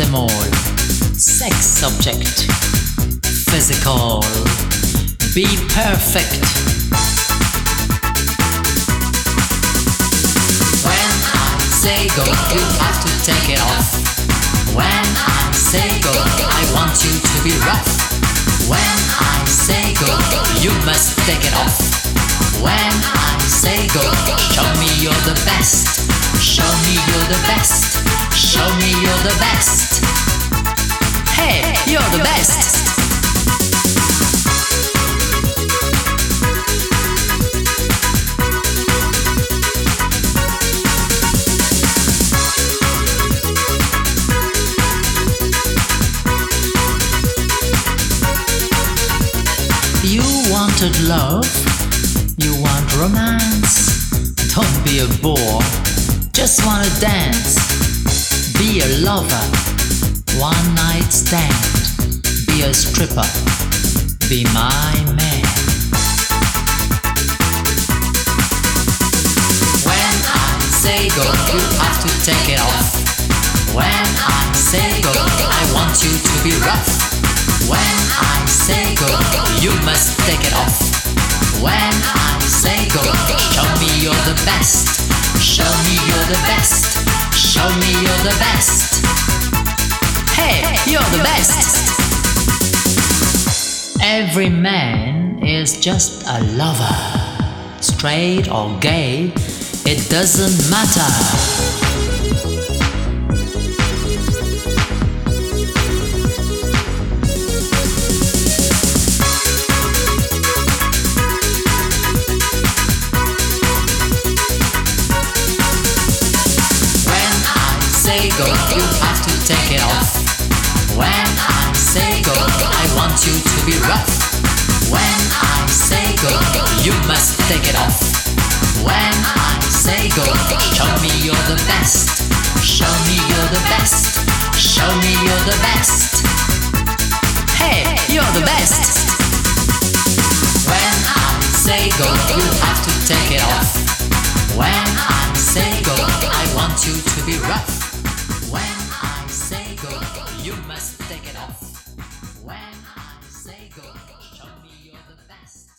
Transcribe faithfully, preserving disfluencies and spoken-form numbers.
animal, sex object, physical. Be perfect. When I say go, you have to take it off. When I say go, I want you to be rough. When I say go, you must take it off. When I say go, show me you're the best. Show me you're the best. Show me you're the best. Hey, you're the best. You wanted love, you want romance. Don't be a bore, just wanna dance. Be a lover, one night stand. Be a stripper, be my man. When I say go, you have to take it off. When I say go, I want you to be rough. When I say go, you must take it off. When I say go, show me you're the best. Show me you're the best. Show me you're the best. Hey, you're the best. Every man is just a lover. Straight or gay, it doesn't matter. Say go, you have to take it off. When I say go, I want you to be rough. When I say go, you must take it off. When I say go, show me you're the best. Show me you're the best. Show me you're the best. Hey, you're the best. When I say go, you have to take it off. When I say go, I want you to be rough. When I say go, you must take it off. When I say go, show me you're the best.